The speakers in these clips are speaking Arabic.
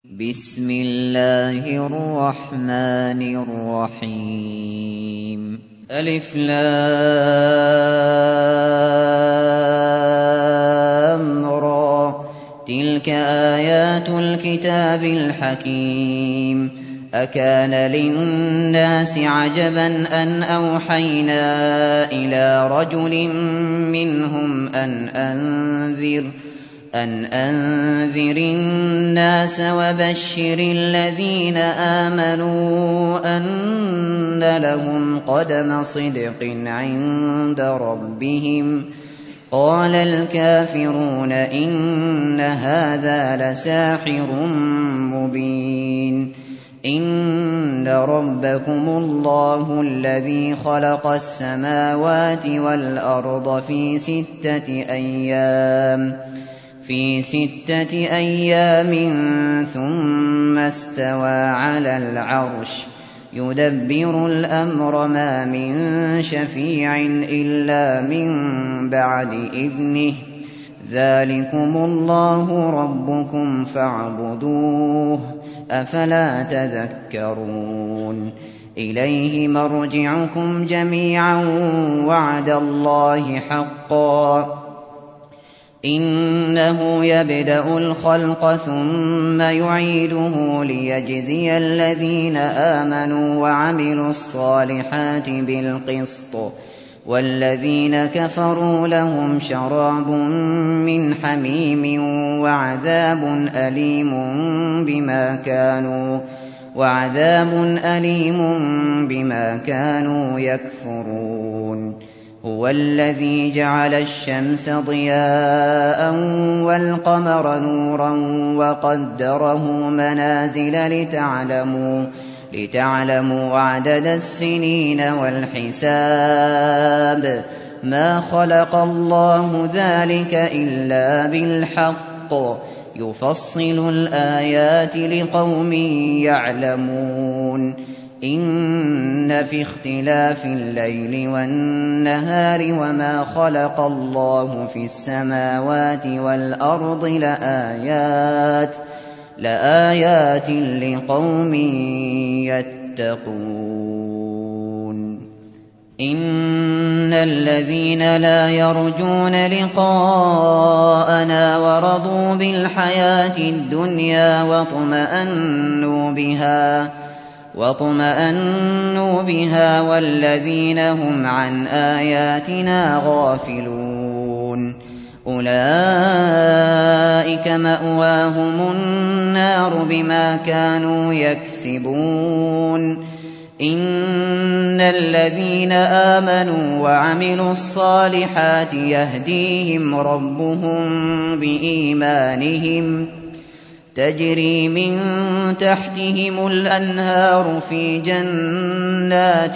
بسم الله الرحمن الرحيم ألف لام را تلك آيات الكتاب الحكيم أكان للناس عجبا أن أوحينا إلى رجل منهم أن أنذر الناس وبشر الذين آمنوا أن لهم قدم صدق عند ربهم قال الكافرون إن هذا لساحر مبين إن ربكم الله الذي خلق السماوات والأرض في ستة أيام ثم استوى على العرش يدبر الأمر ما من شفيع إلا من بعد إذنه ذلكم الله ربكم فاعبدوه أفلا تذكرون إليه مرجعكم جميعا وعد الله حقا إنه يبدأ الخلق ثم يعيده ليجزي الذين آمنوا وعملوا الصالحات بالقسط والذين كفروا لهم شراب من حميم وعذاب أليم بما كانوا يكفرون هو الذي جعل الشمس ضياء والقمر نورا وقدره منازل لتعلموا عدد السنين والحساب ما خلق الله ذلك إلا بالحق يفصل الآيات لقوم يعلمون إن في اختلاف الليل والنهار وما خلق الله في السماوات والأرض لآيات لقوم يتقون إن الذين لا يرجون لقاءنا ورضوا بالحياة الدنيا واطمأنوا بها والذين هم عن آياتنا غافلون أولئك مأواهم النار بما كانوا يكسبون إن الذين آمنوا وعملوا الصالحات يهديهم ربهم بإيمانهم تجري من تحتهم الأنهار في جنات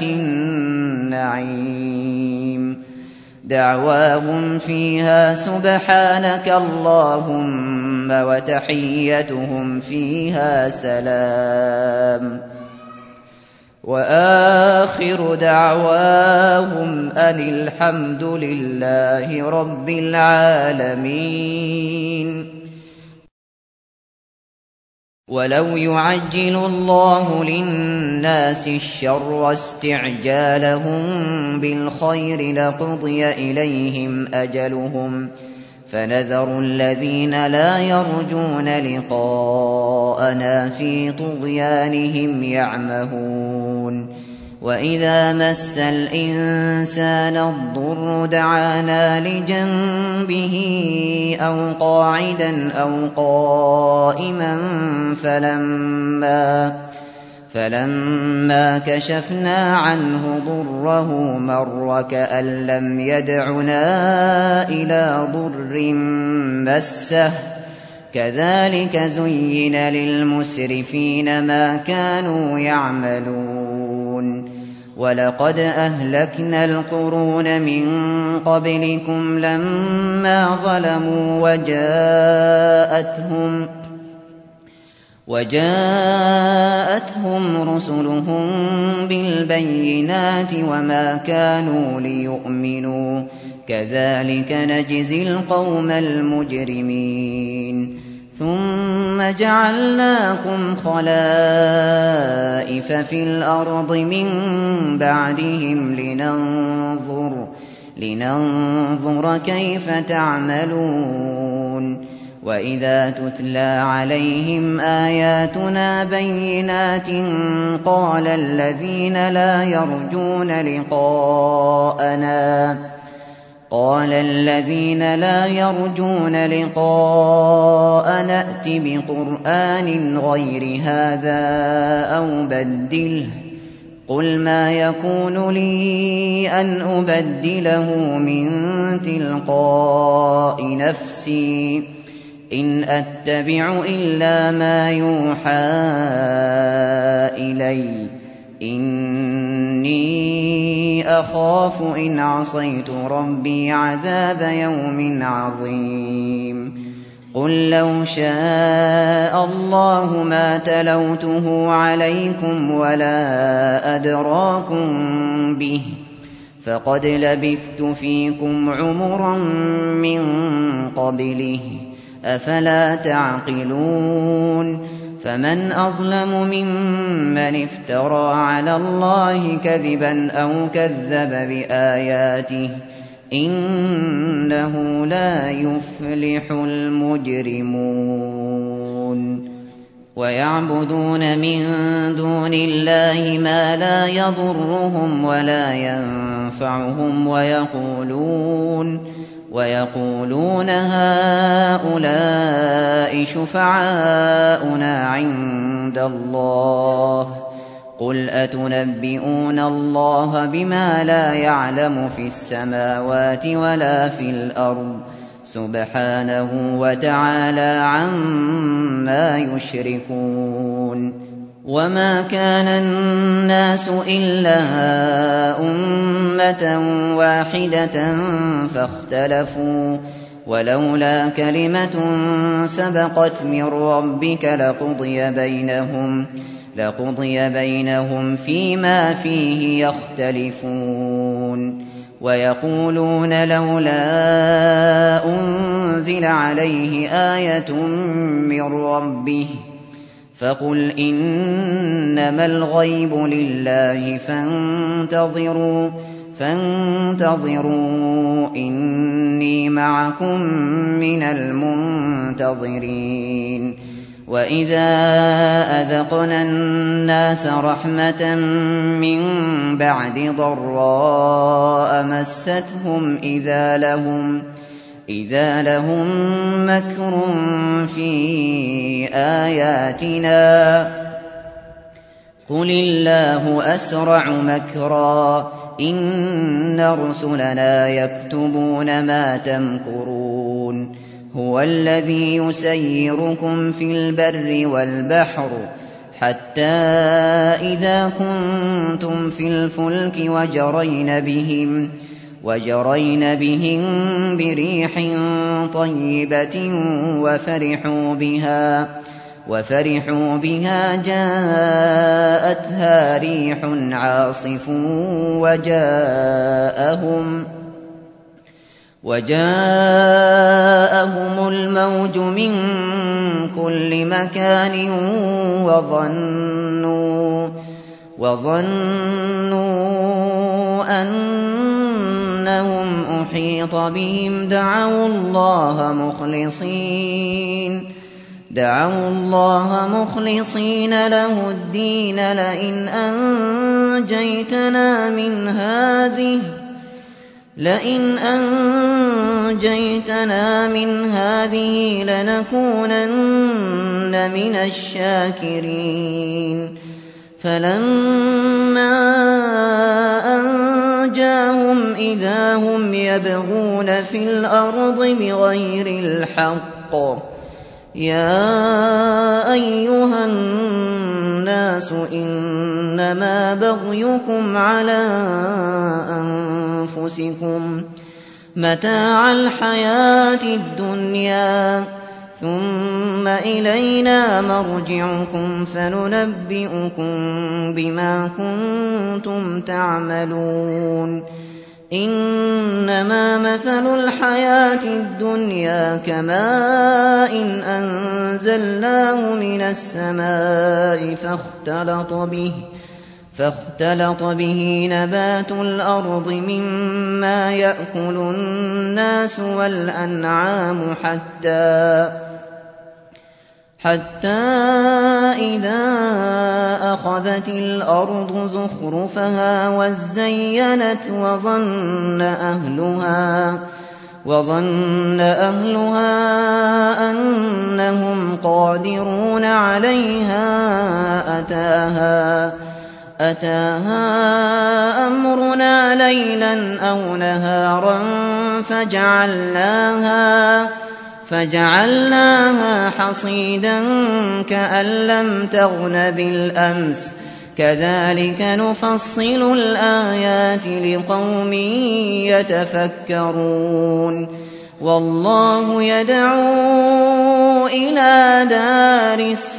النعيم دعواهم فيها سبحانك اللهم وتحيتهم فيها سلام وآخر دعواهم أن الحمد لله رب العالمين ولو يعجل الله للناس الشر استعجالهم بالخير لقضي إليهم أجلهم فنذر الذين لا يرجون لقاءنا في طغيانهم يعمهون وإذا مس الإنسان الضر دعانا لجنبه أو قاعدا أو قائما فلما كشفنا عنه ضره مر كأن لم يدعنا إلى ضر مسه كذلك زين للمسرفين ما كانوا يعملون ولقد أهلكنا القرون من قبلكم لما ظلموا وجاءتهم رسلهم بالبينات وما كانوا ليؤمنوا كذلك نجزي القوم المجرمين ثم جعلناكم خلائف في الأرض من بعدهم لننظر كيف تعملون وإذا تتلى عليهم آياتنا بينات قال الذين لا يرجون لقاءنا ائت بقرآن غير هذا أو بدله قل ما يكون لي أن أبدله من تلقاء نفسي إن أتبع إلا ما يوحى إلي إني أخاف إن عصيت ربي عذاب يوم عظيم قل لو شاء الله ما تلوته عليكم ولا أدراكم به فقد لبثت فيكم عمرا من قبله أفلا تعقلون فمن أظلم ممن افترى على الله كذبا أو كذب بآياته إنه لا يفلح المجرمون ويعبدون من دون الله ما لا يضرهم ولا ينفعهم ويقولون هؤلاء شفعاؤنا عند الله قل أتنبئون الله بما لا يعلم في السماوات ولا في الأرض سبحانه وتعالى عما يشركون وما كان الناس إلا أمة واحدة فاختلفوا ولولا كلمة سبقت من ربك لقضي بينهم فيما فيه يختلفون ويقولون لولا أنزل عليه آية من ربه فقل إنما الغيب لله فانتظروا إني معكم من المنتظرين وإذا أذقنا الناس رحمة من بعد ضراء مستهم إذا لهم مكر في آياتنا قل الله أسرع مكرا إن رسلنا يكتبون ما تمكرون هو الذي يسيركم في البر والبحر حتى إذا كنتم في الفلك وجرين بهم بريح طيبة وفرحوا بها جاءتها ريح عاصف وجاءهم الموج من كل مكان وظنوا أنهم أحيط بهم دعوا الله مخلصين له الدين لئن أنجيتنا من هذه لنكونن من الشاكرين فلما أنجاهم إذا هم يبغون في الأرض بغير الحق يا أيها الناس إنما بغيكم على أنفسكم متاع الحياة الدنيا ثم إلينا مرجعكم فننبئكم بما كنتم تعملون إنما مثل الحياة الدنيا كماء أنزلناه من السماء فاختلط به نبات الأرض مما يأكل الناس والأنعام حتى إذا أخذت الأرض زخرفها وزينت وظن أهلها أنهم قادرون عليها أتاها أمرنا ليلا أو نهارا فجعلناها حصيدا كأن لم تغن بالأمس كذلك نفصل الآيات لقوم يتفكرون والله يدعو إلى دار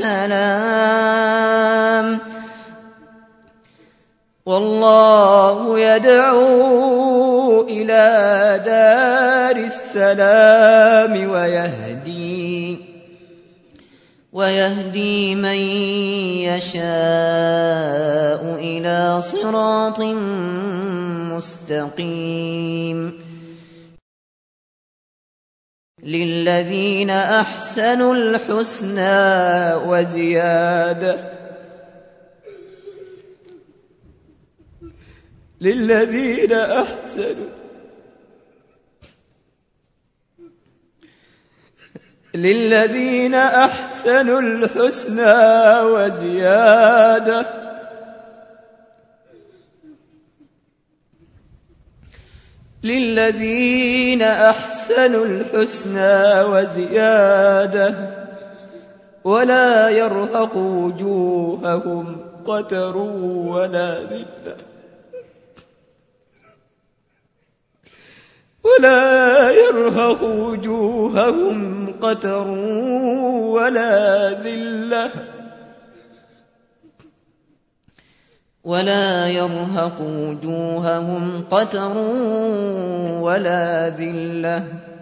السلام ويهدي من يشاء إلى صراط مستقيم للذين أحسنوا الحسنى وزيادة للذين أحسنوا الحسنى وزيادة ولا يرهق وجوههم قتر ولا ذلة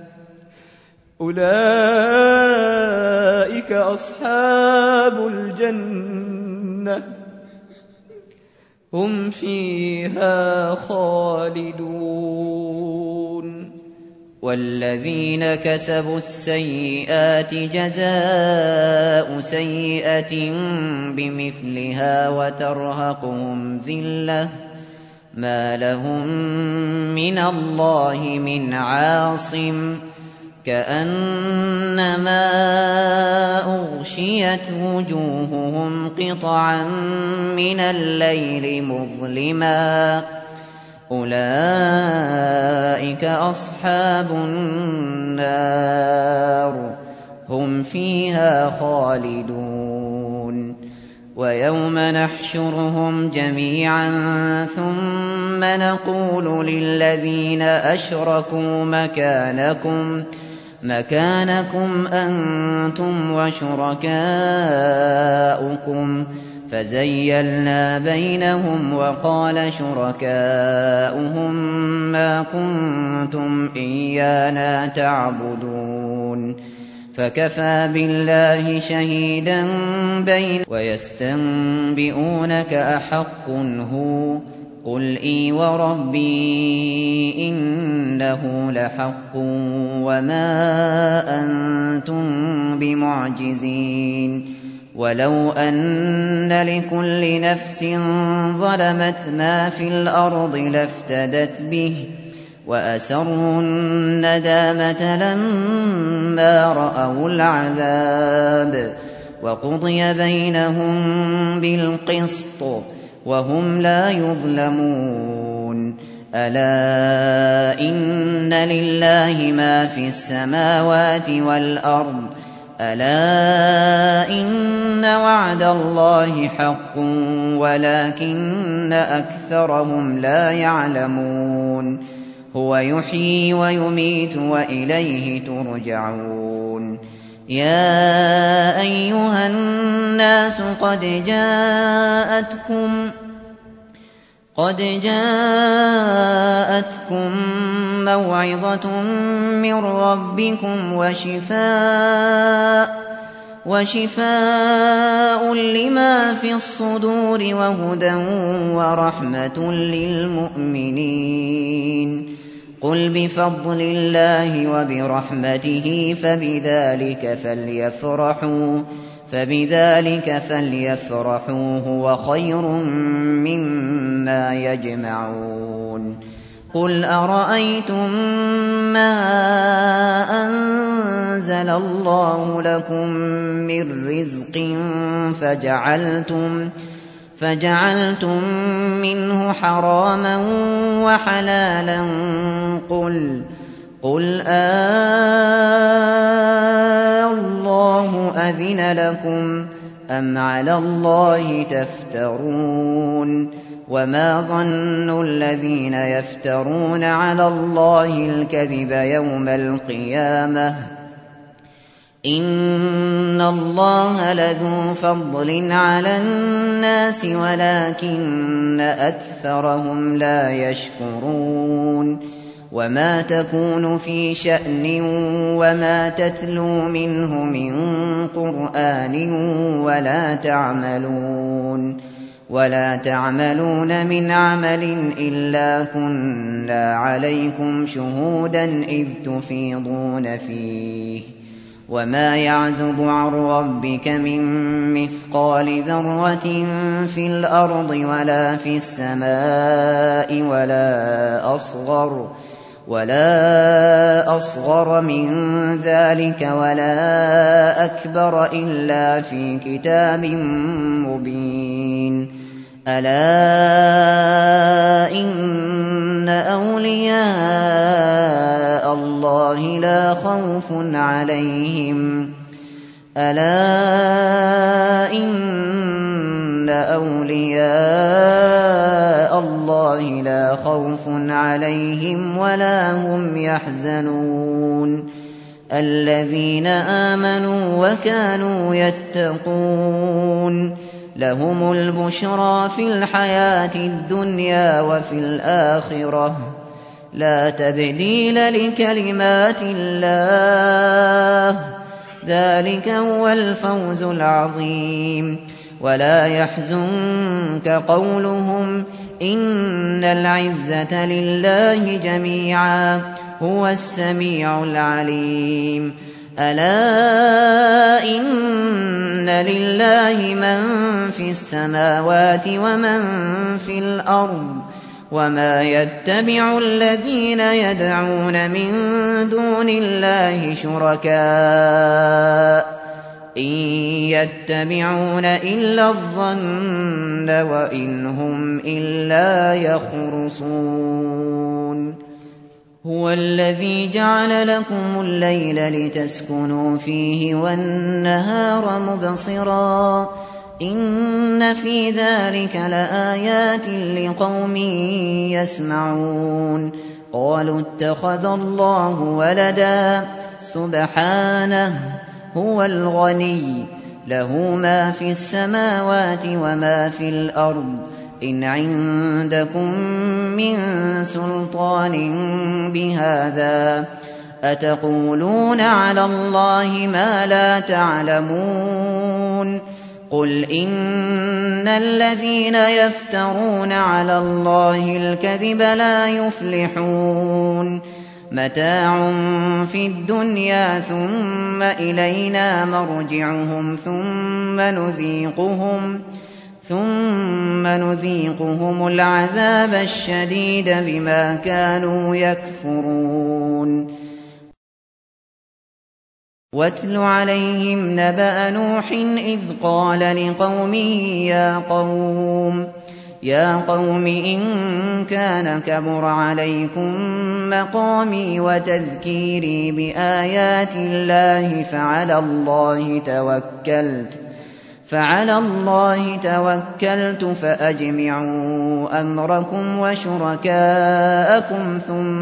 أولئك أصحاب الجنة هم فيها خالدون والذين كسبوا السيئات جزاء سيئة بمثلها وترهقهم ذلة ما لهم من الله من عاصم كأنما أغشيت وجوههم قطعا من الليل مظلما أولئك أصحاب النار هم فيها خالدون ويوم نحشرهم جميعا ثم نقول للذين أشركوا مكانكم أنتم وشركاؤكم فزيلنا بينهم وقال شركاؤهم ما كنتم إيانا تعبدون فكفى بالله شهيدا بيننا ويستنبئونك أحق هو قل إي وربي إنه لحق وما أنتم بمعجزين ولو أن لكل نفس ظلمت ما في الأرض لافتدت به وأسروا الندامة لما رأوا العذاب وقضي بينهم بالقسط وهم لا يظلمون ألا إن لله ما في السماوات والأرض ألا إن وعد الله حق ولكن أكثرهم لا يعلمون هو يحيي ويميت وإليه ترجعون يا قد جاءتكم موعظة من ربكم وشفاء لما في الصدور وهدى ورحمة للمؤمنين. قل بفضل الله وبرحمته فبذلك فليفرحوا هو خير مما يجمعون. قل أرأيتم ما أنزل الله لكم من رزق فجعلتم منه حراما وحلالا قل الله أذن لكم أم على الله تفترون؟ وما ظن الذين يفترون على الله الكذب يوم القيامة إن الله لذو فضل على الناس ولكن أكثرهم لا يشكرون. وما تكون في شأن وما تتلو منه من قرآن ولا تعملون من عمل إلا كنا عليكم شهودا إذ تفيضون فيه. وما يعزب عن ربك من مثقال ذرة في الأرض ولا في السماء ولا أصغر من ذلك ولا أكبر إلا في كتاب مبين. ألا إن أولياء الله لا خوف عليهم ولا هم يحزنون. الذين آمنوا وكانوا يتقون لهم البشرى في الحياة الدنيا وفي الآخرة لا تبديل لكلمات الله ذلك هو الفوز العظيم. ولا يحزنك قولهم إن العزة لله جميعا هو السميع العليم. ألا إن لله من في السماوات ومن في الأرض وما يتبع الذين يدعون من دون الله شركاء إن يتبعون إلا الظن وإن هم إلا يخرصون. هو الذي جعل لكم الليل لتسكنوا فيه والنهار مبصرا إن في ذلك لآيات لقوم يسمعون. قالوا اتخذ الله ولدا سبحانه هو الغني له ما في السماوات وما في الأرض إن عندكم من سلطان بهذا أتقولون على الله ما لا تعلمون. قل إن الذين يفترون على الله الكذب لا يفلحون. متاع في الدنيا ثم إلينا مرجعهم ثم نذيقهم العذاب الشديد بما كانوا يكفرون. واتل عليهم نبأ نوح إذ قال لقومه يا قوم إن كان كبر عليكم مقامي وتذكيري بآيات الله فعلى الله توكلت فأجمعوا أمركم وشركاءكم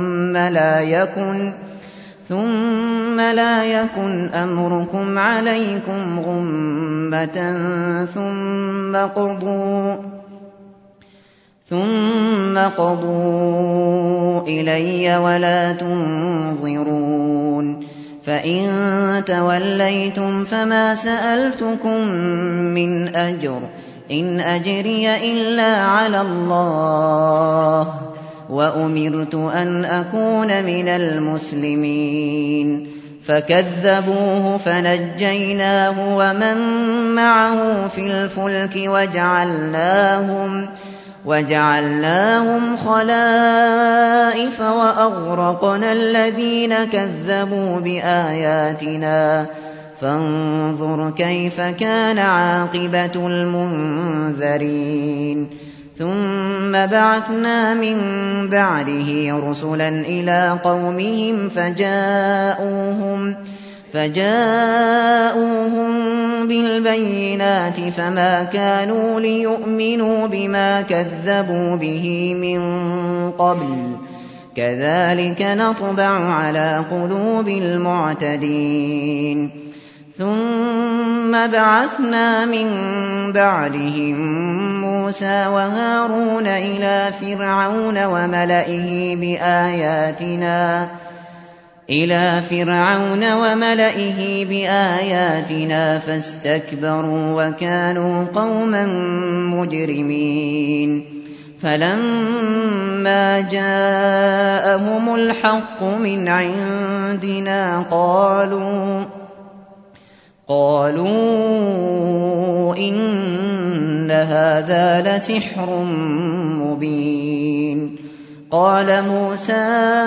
ثم لا يكن أمركم عليكم غمة ثم قضوا إلي ولا تنظرون فإن توليتم فما سألتكم من أجر إن أجري إلا على الله وأمرت أن أكون من المسلمين فكذبوه فنجيناه ومن معه في الفلك وجعلناهم خلائف وأغرقنا الذين كذبوا بآياتنا فانظر كيف كان عاقبة المنذرين ثم بعثنا من بعده رسلا إلى قومهم فجاءوهم بالبينات فما كانوا ليؤمنوا بما كذبوا به من قبل كذلك نطبع على قلوب المعتدين ثم بعثنا من بعدهم موسى وهارون إلى فرعون وملئه بآياتنا فاستكبروا وكانوا قوما مجرمين فلما جاءهم الحق من عندنا قالوا إن هذا لسحر مبين قال موسى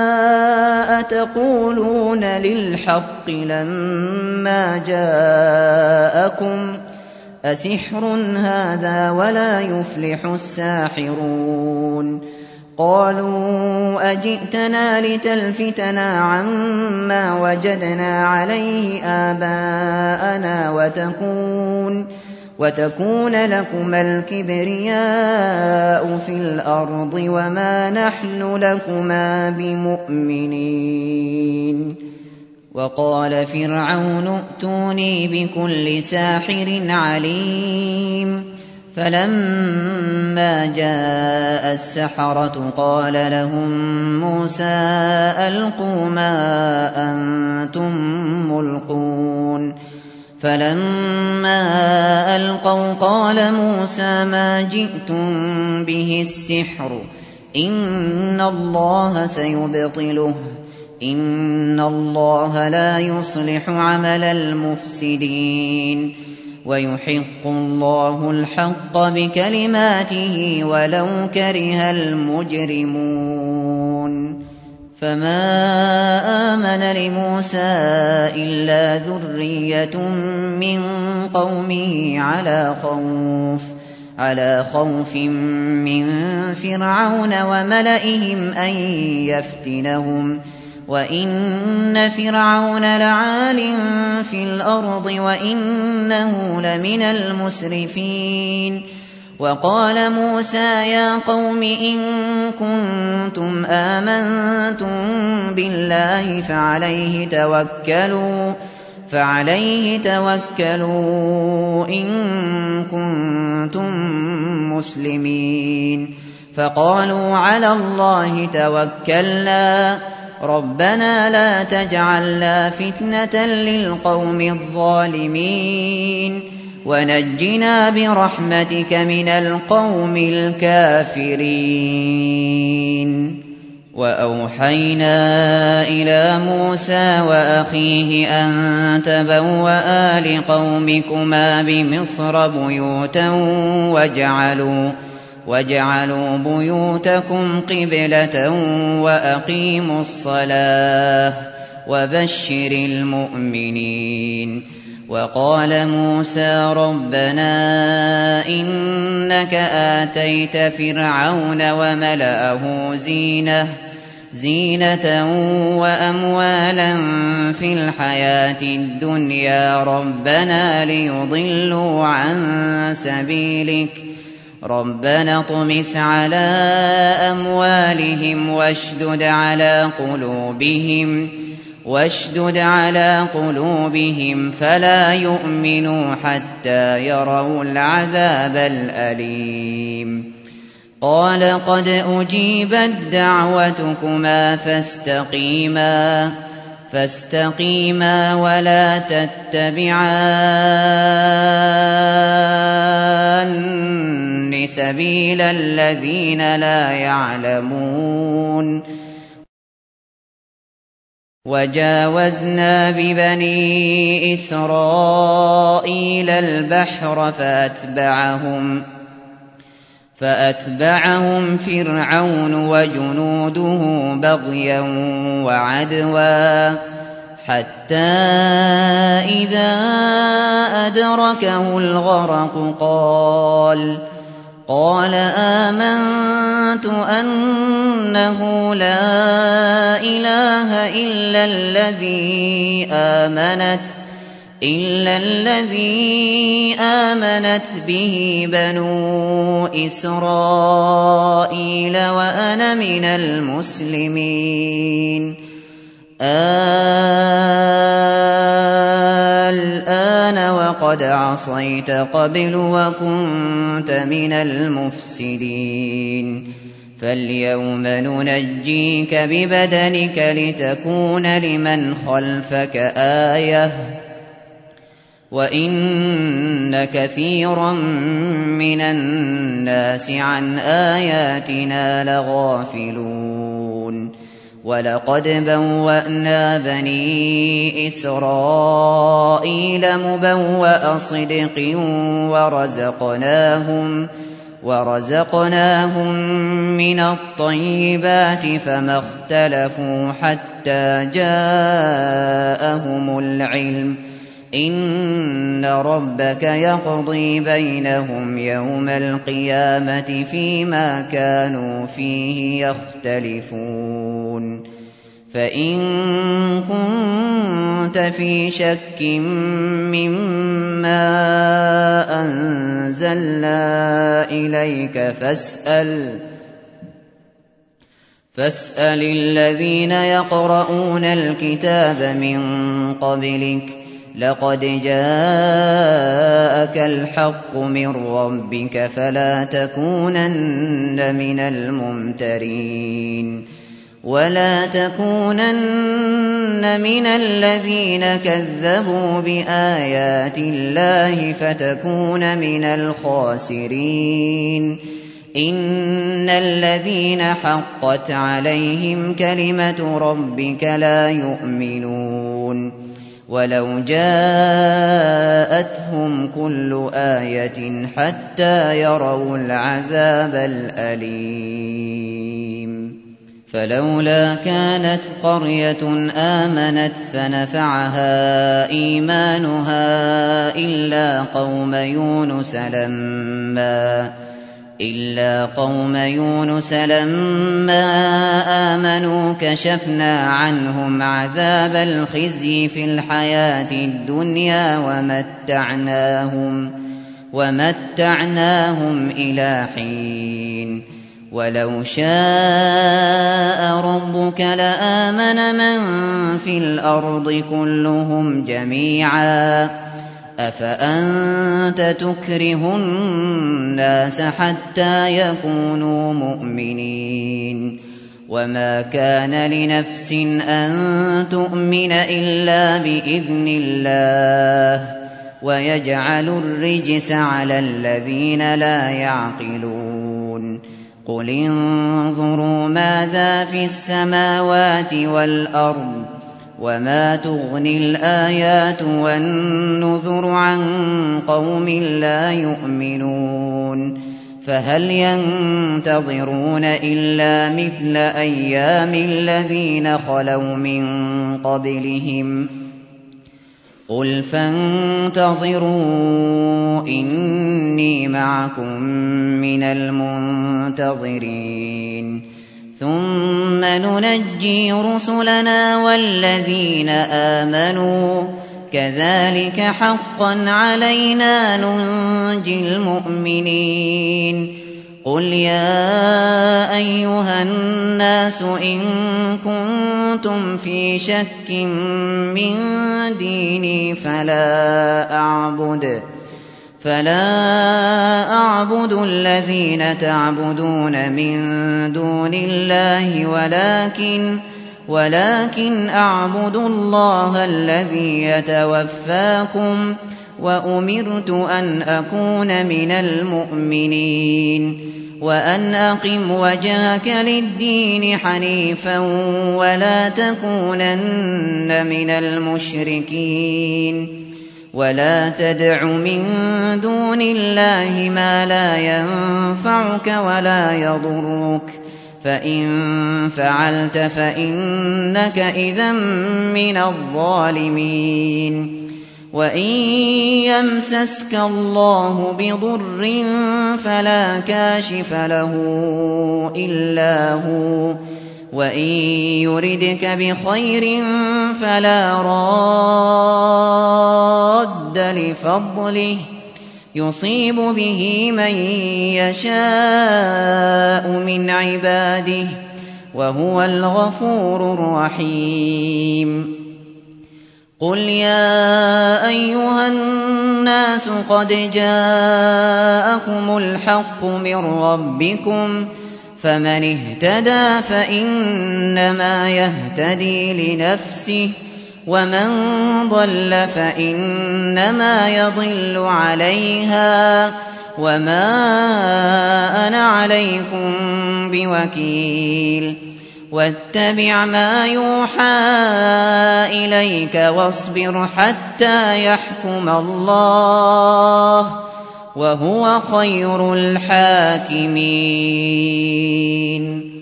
أتقولون للحق لما جاءكم أسحر هذا ولا يفلح الساحرون قالوا أجئتنا لتلفتنا عما وجدنا عليه آباءنا وتكون لكما الكبرياء في الأرض وما نحن لكما بمؤمنين وقال فرعون ائتوني بكل ساحر عليم فلما جاء السحرة قال لهم موسى ألقوا ما أنتم ملقون فلما ألقوا قال موسى ما جئتم به السحر إن الله سيبطله إن الله لا يصلح عمل المفسدين ويحق الله الحق بكلماته ولو كره المجرمون فما آمن لموسى إلا ذرية من قومه على خوف من فرعون وملئهم أن يفتنهم وإن فرعون لعال في الأرض وإنه لمن المسرفين وقال موسى يا قوم إن كنتم آمنتم بالله فعليه توكلوا إن كنتم مسلمين فقالوا على الله توكلنا ربنا لا تجعلنا فتنة للقوم الظالمين ونجنا برحمتك من القوم الكافرين وأوحينا إلى موسى وأخيه أن تبوأ لقومكما بمصر بيوتا واجعلوا بيوتكم قبلة وأقيموا الصلاة وبشر المؤمنين وقال موسى ربنا إنك آتيت فرعون وملأه زينة وأموالا في الحياة الدنيا ربنا ليضلوا عن سبيلك ربنا اطمس على أموالهم واشدد على قلوبهم فلا يؤمنوا حتى يروا العذاب الأليم قال قد أجيبت دعوتكما فاستقيما ولا تتبعان سبيل الذين لا يعلمون وجاوزنا ببني إسرائيل البحر فأتبعهم فرعون وجنوده بغيا وعدوا حتى إذا أدركه الغرق قال آمنت أنه لا إله إلا الذي آمنت به بنو إسرائيل وأنا من المسلمين الآن وقد عصيت قبل وكنت من المفسدين فاليوم ننجيك ببدنك لتكون لمن خلفك آية وإن كثيرا من الناس عن آياتنا لغافلون ولقد بوأنا بني إسرائيل مبوأ صدق ورزقناهم من الطيبات فما اختلفوا حتى جاءهم العلم إن ربك يقضي بينهم يوم القيامة فيما كانوا فيه يختلفون فإن كنت في شك مما أنزلنا إليك فاسأل الذين يقرؤون الكتاب من قبلك لقد جاءك الحق من ربك فلا تكونن من الممترين ولا تكونن من الذين كذبوا بآيات الله فتكون من الخاسرين إن الذين حقت عليهم كلمة ربك لا يؤمنون ولو جاءتهم كل آية حتى يروا العذاب الأليم فلولا كانت قرية آمنت فنفعها إيمانها إلا قوم يونس لما آمنوا كشفنا عنهم عذاب الخزي في الحياة الدنيا ومتعناهم إلى حين ولو شاء ربك لآمن من في الأرض كلهم جميعا أفأنت تكره الناس حتى يكونوا مؤمنين وما كان لنفس أن تؤمن إلا بإذن الله ويجعل الرجس على الذين لا يعقلون قل انظروا ماذا في السماوات والأرض وما تغني الآيات والنذر عن قوم لا يؤمنون فهل ينتظرون إلا مثل أيام الذين خلوا من قبلهم قل فانتظروا إني معكم من المنتظرين ثم ننجي رسلنا والذين آمنوا كذلك حقا علينا ننجي المؤمنين قل يا أيها الناس إن كنتم في شك من ديني فلا فلا أعبد الذين تعبدون من دون الله ولكن أعبد الله الذي يتوفاكم وأمرت أن أكون من المؤمنين وأن أقم وجهك للدين حنيفا ولا تكونن من المشركين ولا تدع من دون الله ما لا ينفعك ولا يضرك فإن فعلت فإنك إذا من الظالمين وإن يمسسك الله بضر فلا كاشف له إلا هو وإن يردك بخير فلا راد لفضله يصيب به من يشاء من عباده وهو الغفور الرحيم قل يا أيها الناس قد جاءكم الحق من ربكم فمن اهتدى فإنما يهتدي لنفسه ومن ضل فإنما يضل عليها وما أنا عليكم بوكيل واتبع ما يوحى إليك واصبر حتى يحكم الله وهو خير الحاكمين